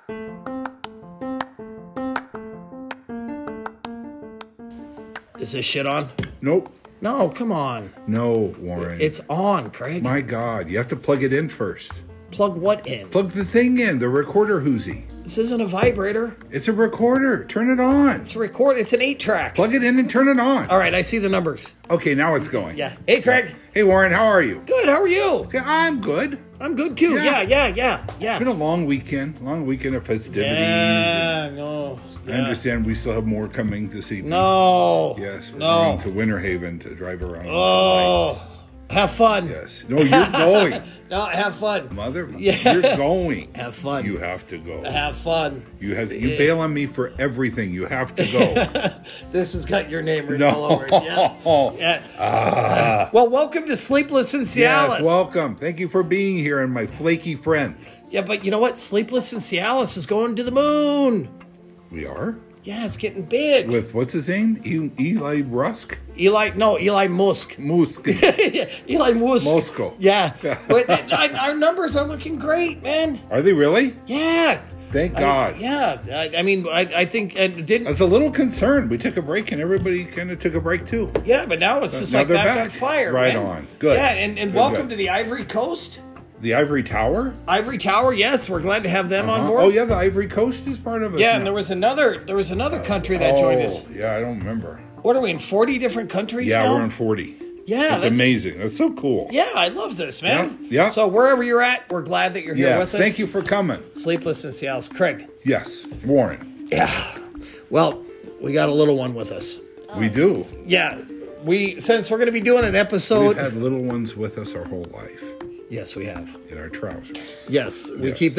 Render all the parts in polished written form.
Is this shit on? Nope. No, come on. No, Warren. It's on, Craig. My God, you have to plug it in first. Plug what in? Plug the thing in, the recorder hoozy. This isn't a vibrator. It's a recorder. Turn it on. It's a record. It's an 8-track. Plug it in and turn it on. All right, I see the numbers. Okay, now it's going. Yeah. Hey, Craig. Hey, Warren, how are you? Good. How are you? Okay, I'm good. I'm good too. Yeah. Yeah. It's been a long weekend of festivities. Yeah, no. I understand we still have more coming this evening. No. Yes, we're No. going to Winter Haven to drive around. Oh. Have fun. Yes. No, you're going. No, have fun. You're going. Have fun. You have to go. Have fun. You bail on me for everything. You have to go. This has got your name written No. all over it. Yeah. Well, welcome to Sleepless in Cialis. Yes, welcome. Thank you for being here and my flaky friend. Yeah, but you know what? Sleepless in Cialis is going to the moon. We are? Yeah, it's getting big. With, what's his name? Eli Rusk? Eli Musk. Musk. Eli Musk. Moscow. Yeah. But our numbers are looking great, man. Are they really? Yeah. Thank God. I mean, I think I didn't. I was a little concerned. We took a break and everybody kind of took a break too. Yeah, but now it's just now like they're back back. on fire. Right man. on. Good. Yeah, and Good, welcome good. to the Ivory Coast. The Ivory Tower? Ivory Tower, yes, we're glad to have them on board. Oh yeah, the Ivory Coast is part of it. Yeah, and there was another country that joined us. Yeah, I don't remember. What are we in 40 different countries Yeah, now? we're in 40. Yeah, it's amazing. That's so cool. Yeah, I love this, man. Yeah. So wherever you're at, we're glad that you're here with us. Thank you for coming. Sleepless in Cialis. Craig. Yes, Warren. Yeah. Well, we got a little one with us. We do. Yeah. Since we're going to be doing an episode. We've had little ones with us our whole life. Yes, we have. In our trousers. Yes, we keep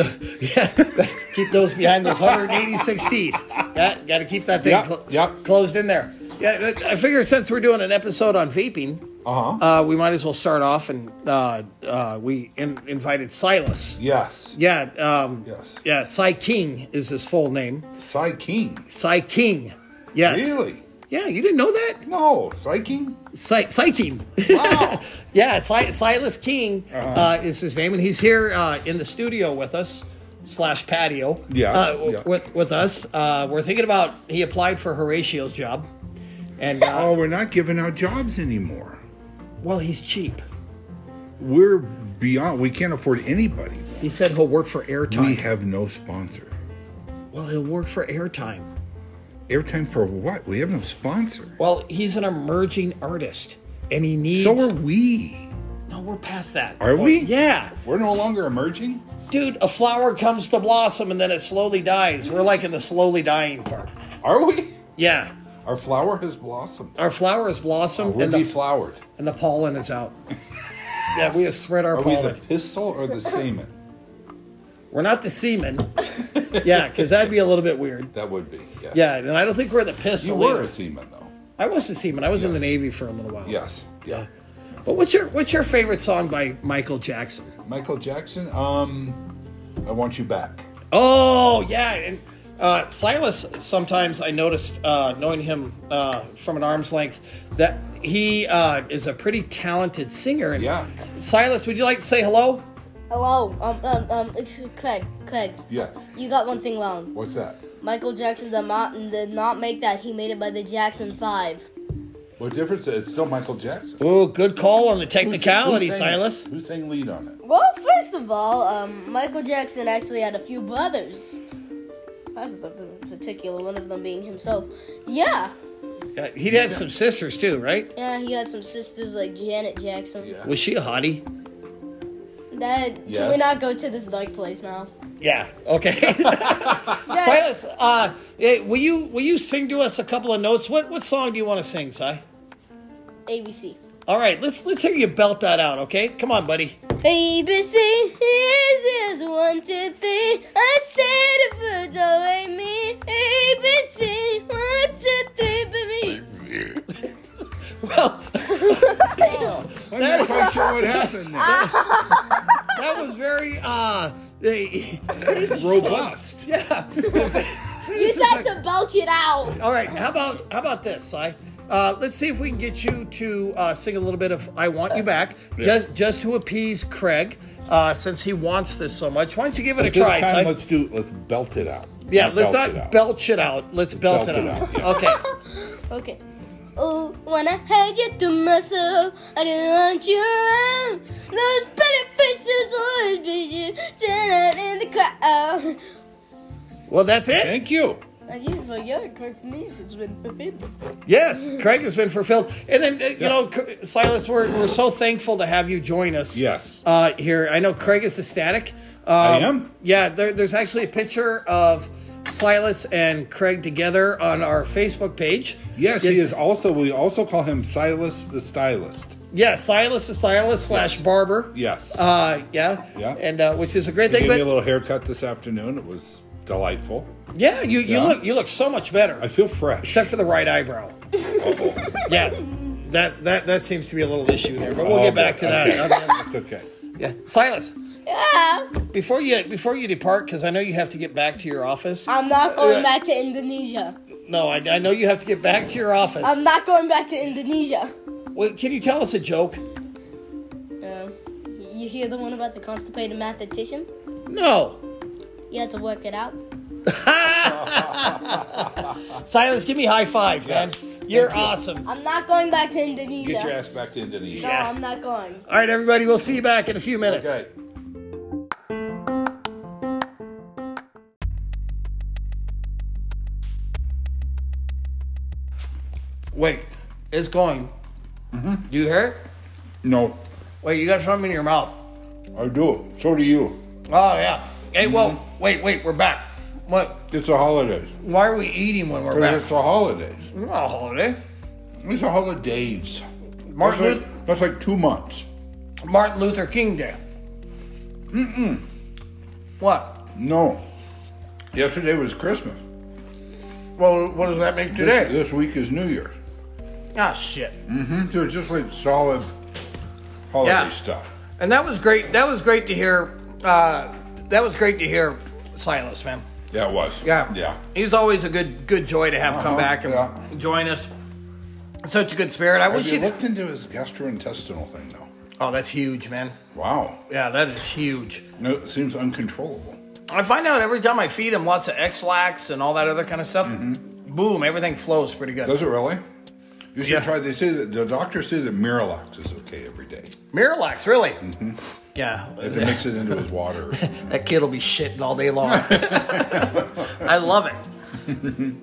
keep those behind those 186 teeth. Got to keep that thing closed in there. Yeah, I figure since we're doing an episode on vaping, we might as well start off and we invited Silas. Yes. Yeah. Yes. Yeah. Cy King is his full name. Cy King. Cy King. Yes. Really? Yeah, you didn't know that? No, Cy King? Cy King. Wow. Yeah, Silas King is his name, and he's here in the studio with us / patio. Yes, with us. We're thinking about he applied for Horatio's job, and we're not giving out jobs anymore. Well, he's cheap. We're beyond. We can't afford anybody. He said he'll work for airtime. We have no sponsor. Well, he'll work for airtime. Airtime for what? We have no sponsor. Well, he's an emerging artist, and he needs. So are we. No, we're past that. Are we? Yeah. We're no longer emerging? Dude, a flower comes to blossom and then it slowly dies. We're like in the slowly dying part. Are we? Yeah. Our flower has blossomed. Our flower has blossomed. We're deflowered. And the pollen is out. Yeah, we have spread our pollen. Are we the pistil or the stamen? We're not the semen. Yeah, because that'd be a little bit weird. That would be, yes. Yeah, and I don't think we're the pistil. You were either. a semen, though. I was a semen. I was in the Navy for a little while. Yes. Yeah. But what's your favorite song by Michael Jackson? Michael Jackson? I Want You Back. Oh, yeah. And Silas, sometimes I noticed, knowing him from an arm's length, that he is a pretty talented singer. And yeah. Silas, would you like to say hello? Hello. It's Craig. Craig. Yes. You got one thing wrong. What's that? Michael Jackson did not make that. He made it by the Jackson 5. What difference? It's still Michael Jackson. Oh, good call on the technicality, Silas. Who sang lead on it? Well, first of all, Michael Jackson actually had a few brothers. Five of them in particular, one of them being himself. Yeah. Yeah, he had some sisters too, right? Yeah, he had some sisters like Janet Jackson. Yeah. Was she a hottie? Dad, can we not go to this dark place now? Yeah. Okay. Silas, will you sing to us a couple of notes? What song do you want to sing, Si? ABC. All right, let's hear you belt that out. Okay, come on, buddy. ABC is 1, 2, 3. I said it for do re mi. ABC 1, 2, 3, baby. Well, I'm not quite sure what happened there. that was very robust. Yeah. You said to belch it out. All right, how about this, Si? Let's see if we can get you to sing a little bit of "I Want You Back," just to appease Craig, since he wants this so much. Why don't you give it a This try? time, let's belt it out. Yeah, let's not belch it out. Let's belt it out. Yeah. Okay. Okay. Oh, when I had you to myself, I didn't want you around. Those pretty faces always be you, standing in the crowd. Well, that's it. Thank you. Well, yeah, Kirk's needs has been fulfilled. Yes, Craig has been fulfilled. And then, you know, Silas, we're so thankful to have you join us. Yes. Here. I know Craig is ecstatic. I am? Yeah, there's actually a picture of Silas and Craig together on our Facebook page. Yes, he is also, we also call him Silas the Stylist. Yeah, Silas the Stylist / barber. Yes. Yeah. And which is a great He thing. gave me a little haircut this afternoon. It was delightful. Yeah, you look so much better. I feel fresh. Except for the right eyebrow. Yeah. That seems to be a little issue there, but we'll get back to that. It's okay. Yeah. Silas. Yeah. Before you depart, because I know you have to get back to your office. I'm not going back to Indonesia. No, I know you have to get back to your office. I'm not going back to Indonesia. Well, can you tell us a joke? You hear the one about the constipated mathematician? No. You had to work it out. Silas, give me a high five, man. You're awesome. I'm not going back to Indonesia. Get your ass back to Indonesia. No, I'm not going. All right, everybody, we'll see you back in a few minutes. Okay. Wait, it's going. Do you hear it? No, Wait, you got something in your mouth. I do. So do you. Oh, yeah. Hey, well, wait, we're back. What? It's the holidays. Why are we eating when we're Because back? it's the holidays. Not a holiday. It's the holidays. Martin That's like 2 months. Luther King Day. What? No. Yesterday was Christmas. Well, what does that make today? This week is New Year's. Ah, shit. So it's just like solid holiday stuff. And that was great. That was great to hear. That was great to hear, Silas, man. Yeah, it was. Yeah. He's always a good joy to have come back and join us. Such a good spirit. I wish Have you you looked into his gastrointestinal thing, though? Oh, that's huge, man. Wow. Yeah, that is huge. No, it seems uncontrollable. I find out every time I feed him lots of X-Lax and all that other kind of stuff, boom, everything flows pretty good. Does it really? You should try. They say that the doctors say that Miralax is okay every day. Miralax, really? Yeah. If he mix it into his water. That kid will be shitting all day long. I love it.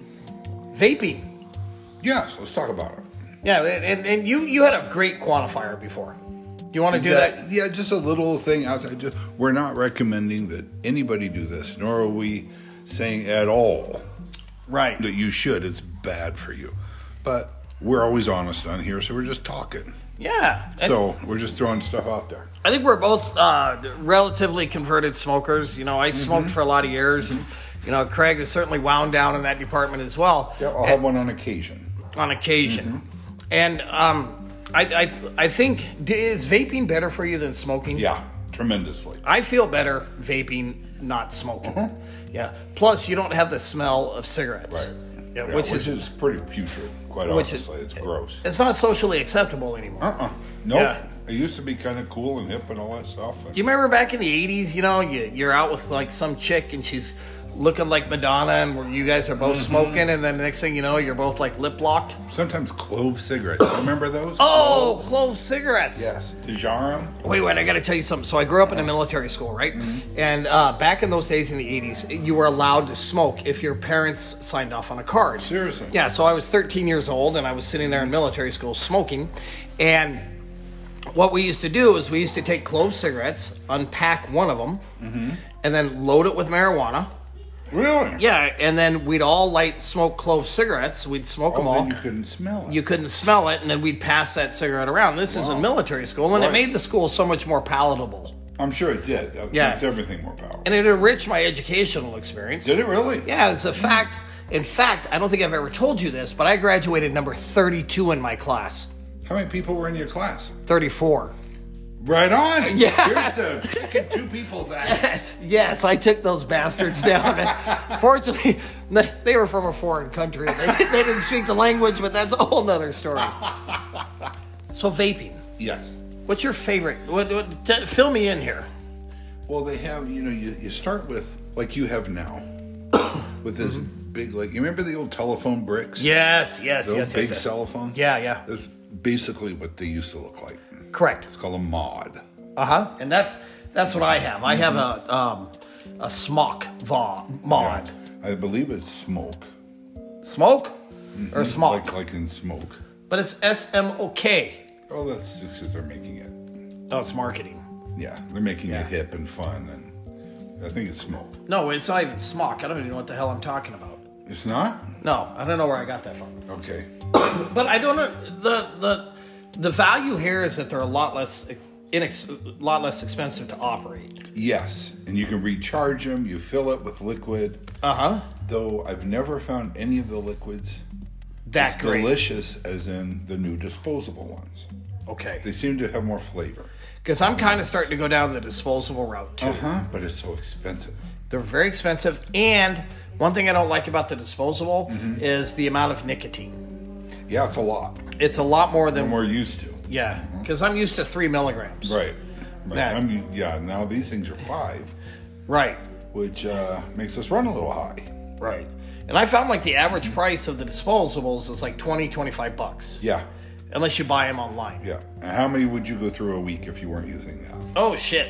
Vaping. Yes, let's talk about it. Yeah, and you had a great quantifier before. You want to do that? Yeah, just a little thing outside. We're not recommending that anybody do this, nor are we saying at all Right. that you should. It's bad for you. But we're always honest on here, so we're just talking. Yeah. And So we're just throwing stuff out there. I think we're both relatively converted smokers. You know, I smoked for a lot of years, and you know, Craig is certainly wound down in that department as well. Yeah, I'll have one on occasion. On occasion, and I think is vaping better for you than smoking? Yeah, tremendously. I feel better vaping, not smoking. Yeah. Plus, you don't have the smell of cigarettes. Right. Yeah, Yeah, which is pretty putrid, quite honestly. It's gross. It's not socially acceptable anymore. Nope. Yeah. It used to be kind of cool and hip and all that stuff. Do you remember back in the 80s, you know, you're out with like some chick and she's looking like Madonna and you guys are both smoking, and then the next thing you know, you're both like lip locked? Sometimes clove cigarettes. Do you remember those? Oh, clove cigarettes. Yes. Dejarum. Wait, I got to tell you something. So I grew up in a military school, right? And back in those days in the 80s, you were allowed to smoke if your parents signed off on a card. Seriously? Yeah, so I was 13 years old and I was sitting there in military school smoking. And what we used to do is we used to take clove cigarettes, unpack one of them, and then load it with marijuana. Really? Yeah, and then we'd all smoke clove cigarettes. We'd smoke them all. Then you couldn't smell it. You couldn't smell it, and then we'd pass that cigarette around. This is in military school, and it made the school so much more palatable. I'm sure it did. That makes everything more powerful. And it enriched my educational experience. Did it really? Yeah, it's a fact. In fact, I don't think I've ever told you this, but I graduated number 32 in my class. How many people were in your class? 34. Right on. Yeah. Here's to kicking two people's ass. Yes, I took those bastards down. Fortunately, they were from a foreign country. They didn't speak the language, but that's a whole nother story. So vaping. Yes. What's your favorite? Fill me in here. Well, they have, you start with, like you have now, with this big, like, you remember the old telephone bricks? Yes. Those big cell phones? Yeah. That's basically what they used to look like. Correct. It's called a mod. And that's what I have. I have a Smock mod. Yeah. I believe it's Smoke. Smoke? Or Smock? Like in Smoke. But it's SMOK. Oh, that's because they're making it. Oh, it's marketing. Yeah, they're making it hip and fun, and I think it's Smoke. No, it's not even Smock. I don't even know what the hell I'm talking about. It's not? No, I don't know where I got that from. Okay. But I don't know. The value here is that they're a lot less expensive to operate. Yes, and you can recharge them. You fill it with liquid. Though I've never found any of the liquids that great. Delicious as in the new disposable ones. Okay. They seem to have more flavor. Because I'm kind of starting to go down the disposable route too. But it's so expensive. They're very expensive, and one thing I don't like about the disposable is the amount of nicotine. Yeah, it's a lot. It's a lot more than we're used to. Yeah, because I'm used to 3 milligrams. Right. Now these things are 5. Right. Which makes us run a little high. Right. And I found like the average price of the disposables is like $20-$25. Yeah. Unless you buy them online. Yeah. And how many would you go through a week if you weren't using that? Oh, shit.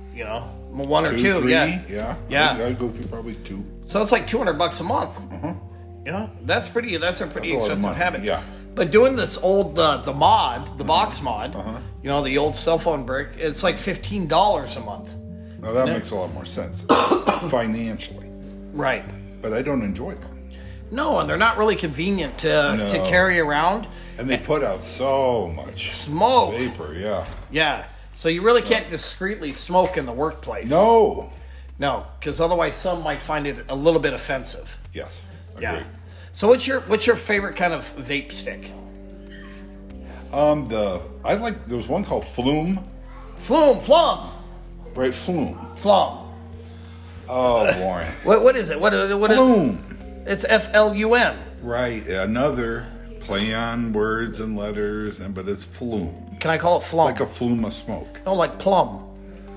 1 or 2. 3? Yeah. I'd go through probably 2. So it's like $200 a month. That's a pretty expensive habit. Yeah. But doing this old the mod, the box mod, the old cell phone brick, it's like $15 a month. Now that makes a lot more sense financially. Right. But I don't enjoy them. No, and they're not really convenient to carry around. And they put out so much smoke. Vapor, yeah. Yeah. So you really can't discreetly smoke in the workplace. No, because otherwise some might find it a little bit offensive. Yes. Yeah. So what's your favorite kind of vape stick? There was one called Flume. Flum. Right, Flume. Oh, Warren. What is it? What Flume. It's FLUM. Right. Another play on words and letters, but it's Flume. Can I call it Flum? Like a flume of smoke. Oh, like plum.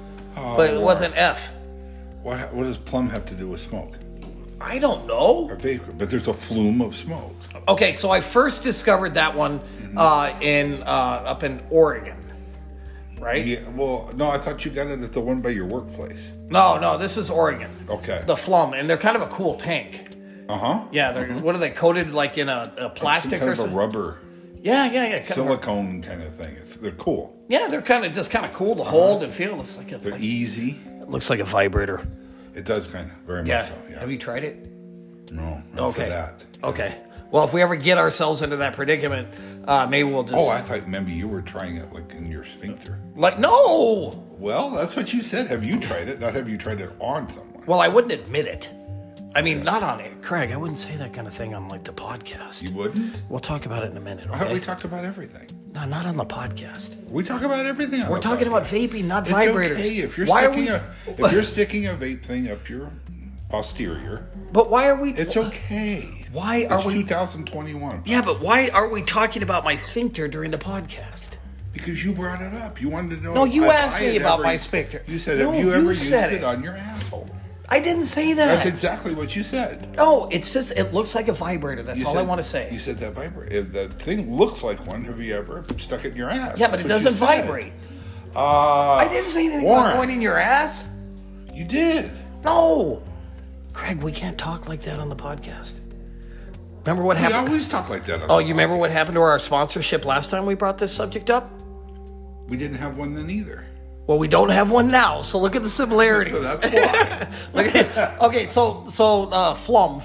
But with an F. What does plum have to do with smoke? I don't know. Or vapor, but there's a flume of smoke. Okay, so I first discovered that one up in Oregon, right? Yeah. Well, no, I thought you got it at the one by your workplace. No, this is Oregon. Okay. The Flum, and they're kind of a cool tank. Yeah, they're what are they coated like in a plastic like or something? A rubber. Yeah. Silicone kind of thing. They're cool. Yeah, they're kind of cool to hold and feel. It's like they're easy. It looks like a vibrator. It does kind of very much so. Yeah. Have you tried it? No. Not for that. Okay. Well, if we ever get ourselves into that predicament, maybe we'll just. Oh, I thought maybe you were trying it like in your sphincter. No. Well, that's what you said. Have you tried it? Not have you tried it on someone? Well, I wouldn't admit it. I mean, not on it. Craig, I wouldn't say that kind of thing on, like, the podcast. You wouldn't? We'll talk about it in a minute, okay? I thought we talked about everything. No, not on the podcast. We talk about everything on We're talking about vaping, not it's vibrators. Okay if you're sticking a vape thing up your posterior. But why are we... It's okay. Why are we... 2021. Yeah, but why are we talking about my sphincter during the podcast? Because you brought it up. You wanted to know... No, you asked me about my sphincter. You said, have you ever used it on your asshole? I didn't say that. That's exactly what you said. No, it's just, it looks like a vibrator. That's all I want to say. You said that vibrator. If the thing looks like one, have you ever stuck it in your ass? Yeah, but it doesn't vibrate. I didn't say anything about going in your ass. You did. No. Craig, we can't talk like that on the podcast. Remember what happened? We always talk like that on the podcast. You remember what happened to our sponsorship last time we brought this subject up? We didn't have one then either. Well, we don't have one now, so look at the similarities. So that's why. Okay, so Flume.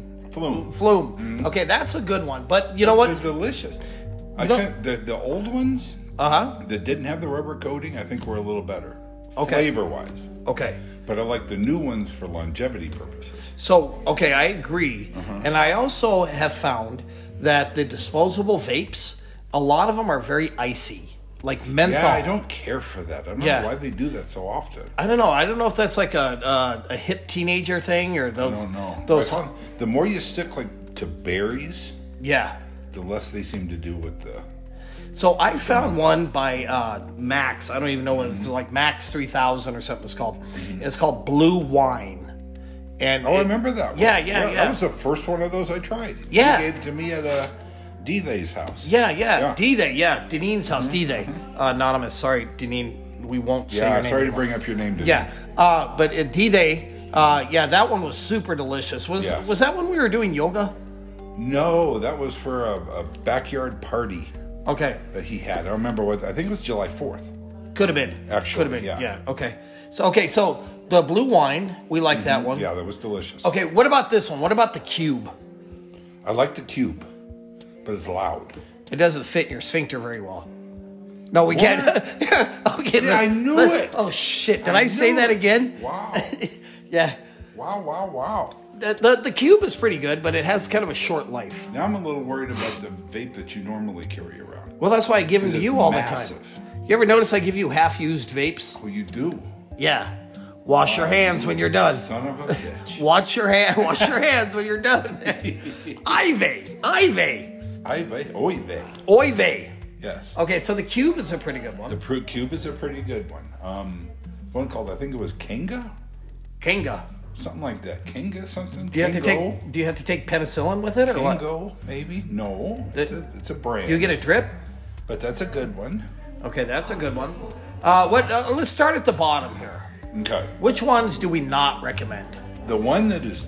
Mm-hmm. Okay, that's a good one, but you know what? They're delicious. The old ones that didn't have the rubber coating, I think were a little better. Flavor-wise. Okay. But I like the new ones for longevity purposes. So, okay, I agree. And I also have found that the disposable vapes, a lot of them are very icy. Like menthol. Yeah, I don't care for that. I don't know why they do that so often. I don't know. I don't know if that's like a hip teenager thing or those. I don't know. Those. The more you stick to berries, the less they seem to do with the. So I found one by Max. I don't even know what it's like. Max 3000 or something it's called. It's called Blue Wine. And I remember that one. Yeah. That was the first one of those I tried. Yeah. You gave it to me at D-Thay's house. Yeah. D-Day, Deneen's house, D-Day. Anonymous, sorry, Deneen, we won't say your name sorry anymore. to bring up your name, Deneen. Yeah, but at D-Day, that one was super delicious. Was that when we were doing yoga? No, that was for a backyard party. Okay. That he had. I don't remember what. I think it was July 4th. Could have been. Actually, could have been. Yeah. Okay. So the blue wine, we like that one. Yeah, that was delicious. Okay. What about this one? What about the cube? I like the cube, but it's loud. It doesn't fit in your sphincter very well. No, we can't. Okay. See, I knew it. Oh shit! Did I say that again? Wow. Yeah. Wow. The cube is pretty good, but it has kind of a short life. Now I'm a little worried about the vape that you normally carry around. Well, that's why I give them to you all massive. the time. You ever notice I give you half-used vapes? Well, you do. Yeah. Wash your hands when you're done. Son of a bitch. Wash your hands when you're done. Ive. Oive. Yes. Okay, so the cube is a pretty good one. The cube is a pretty good one. One called, I think it was Kenga? Kenga. Something like that. Kenga something? Do you have to take penicillin with it or what? Kengo, maybe? No. It's a brand. Do you get a drip? But that's a good one. Okay, that's a good one. Let's start at the bottom here. Okay. Which ones do we not recommend? The one that is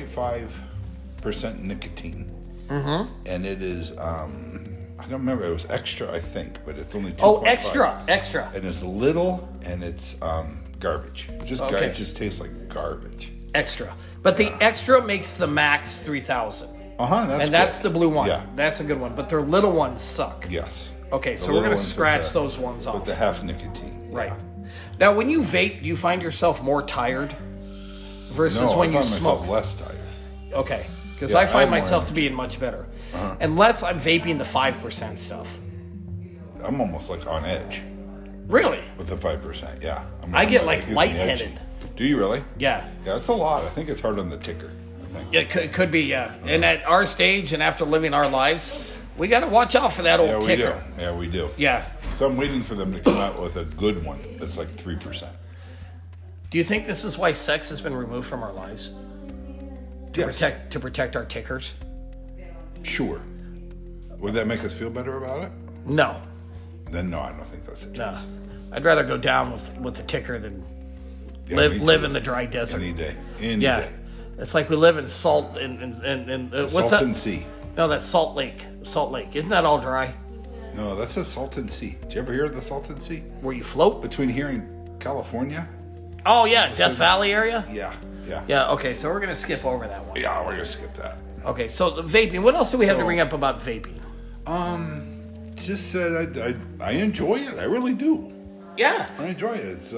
2.5% nicotine. Mm-hmm. And it is, I don't remember, it was extra, I think, but it's only 2.5. Oh, extra. And it's little, and it's garbage. It just tastes like garbage. Extra. But the extra makes the Max 3000. That's the blue one. Yeah. That's a good one. But their little ones suck. Yes. Okay, so we're going to scratch those ones off. With the half nicotine. Right. Now, when you vape, do you find yourself more tired versus when you smoke? I find myself less tired. Okay. Because I find myself to be much better. Unless I'm vaping the 5% stuff. I'm almost like on edge. Really? With the 5%, yeah. I get like lightheaded. Do you really? Yeah. Yeah, it's a lot. I think it's hard on the ticker. I think. It could be, yeah. And at our stage and after living our lives, we got to watch out for that old ticker. Yeah, we do. Yeah. So I'm waiting for them to come out with a good one that's like 3%. Do you think this is why sex has been removed from our lives? To protect our tickers? Sure. Would that make us feel better about it? No. Then no, I don't think that's the case. No. I'd rather go down with the ticker than live in the dry desert. Any day. Any day. It's like we live in salt what's that? Salton Sea. No, that's Salt Lake. Salt Lake. Isn't that all dry? No, that's the Salton Sea. Did you ever hear of the Salton Sea? Where you float? Between here and California? Oh, yeah. Death Valley area? Yeah. Yeah, okay. So we're going to skip over that one. Yeah, we're going to skip that. Okay, so the vaping. What else do we have to bring up about vaping? Just that I enjoy it. I really do. Yeah. I enjoy it. It's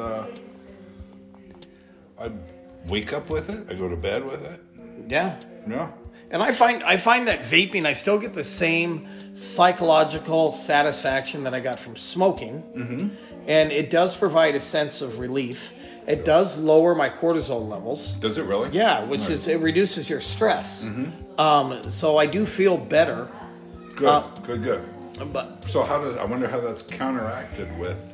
I wake up with it. I go to bed with it. Yeah. Yeah. And I find that vaping, I still get the same psychological satisfaction that I got from smoking. Mm-hmm. And it does provide a sense of relief. It does lower my cortisol levels. Does it really? Yeah, it reduces your stress. Mm-hmm. So I do feel better. Good. But so I wonder how that's counteracted with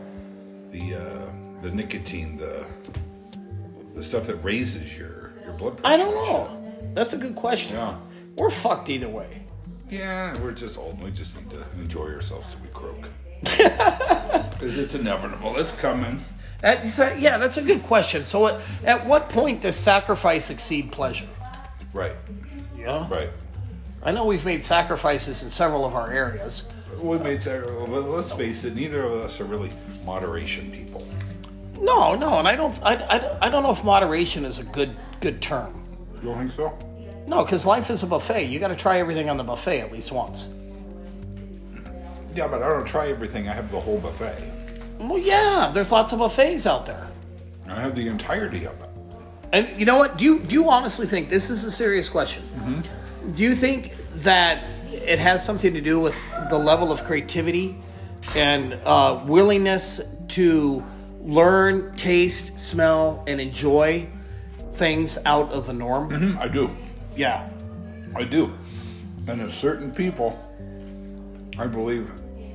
the nicotine, the stuff that raises your blood pressure. I don't know. That's a good question. Yeah. We're fucked either way. Yeah, we're just old. We just need to enjoy ourselves till we croak. Because it's inevitable. It's coming. That's a good question. So at what point does sacrifice exceed pleasure? Right. Yeah. Right. I know we've made sacrifices in several of our areas. We made sacrifices, but let's face it, neither of us are really moderation people. No, and I don't know if moderation is a good term. You don't think so? No, because life is a buffet. You got to try everything on the buffet at least once. Yeah, but I don't try everything. I have the whole buffet. Well, yeah, there's lots of buffets out there. I have the entirety of it. And you know what? Do you honestly think, this is a serious question, mm-hmm. Do you think that it has something to do with the level of creativity and willingness to learn, taste, smell, and enjoy things out of the norm? Mm-hmm, I do. Yeah. I do. And there's certain people, I believe,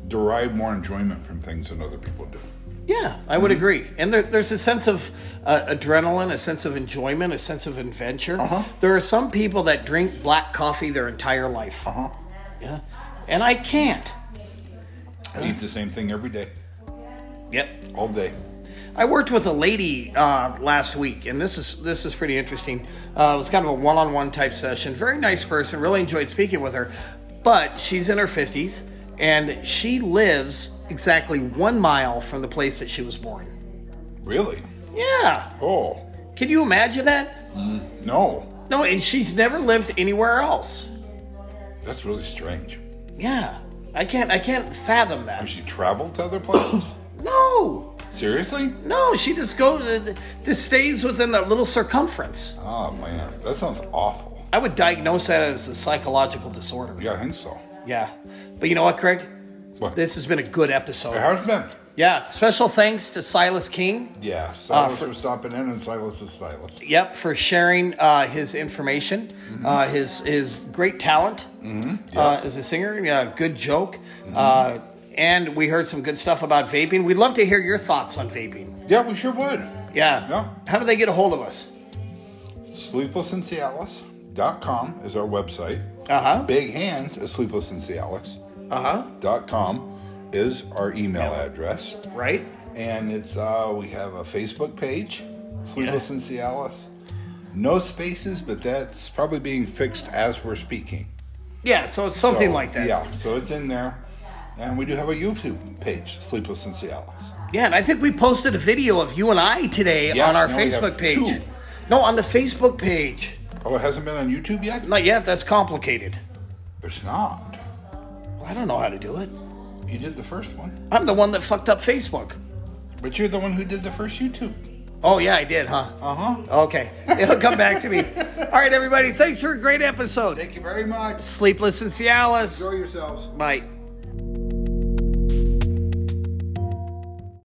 derive more enjoyment from things than other people do. Yeah, I would agree. And there's a sense of adrenaline, a sense of enjoyment, a sense of adventure. There are some people that drink black coffee their entire life. Yeah, and I can't. I eat the same thing every day. Yep. All day. I worked with a lady last week, and this is pretty interesting. It was kind of a one-on-one type session. Very nice person. Really enjoyed speaking with her. But she's in her 50s, and she lives exactly 1 mile from the place that she was born. Really? Yeah. Oh. Can you imagine that? No. No, and she's never lived anywhere else. That's really strange. Yeah. I can't fathom that. Has she traveled to other places? No. Seriously? No, she just stays within that little circumference. Oh, man. That sounds awful. I would diagnose that as a psychological disorder. Yeah, I think so. Yeah. But you know what, Craig? What? This has been a good episode. It has been. Yeah. Special thanks to Silas King. Yeah. Silas for stopping in, and Silas is Silas. Yep. For sharing his information, his great talent as a singer. Yeah. Good joke. And we heard some good stuff about vaping. We'd love to hear your thoughts on vaping. Yeah, we sure would. Yeah. How do they get a hold of us? SleeplessInCialis.com is our website. Big Hands is SleeplessInCialis.com is our email address. Right. And it's we have a Facebook page, Sleepless in Cialis. No spaces, but that's probably being fixed as we're speaking. Yeah, so it's something like that. Yeah, so it's in there. And we do have a YouTube page, Sleepless in Cialis. Yeah, and I think we posted a video of you and I today on our Facebook page. 2. No, on the Facebook page. Oh, it hasn't been on YouTube yet? Not yet. That's complicated. It's not. Well, I don't know how to do it. You did the first one. I'm the one that fucked up Facebook. But you're the one who did the first YouTube. Oh, yeah, I did, huh? Okay. It'll come back to me. All right, everybody. Thanks for a great episode. Thank you very much. Sleepless in Cialis. Enjoy yourselves. Bye.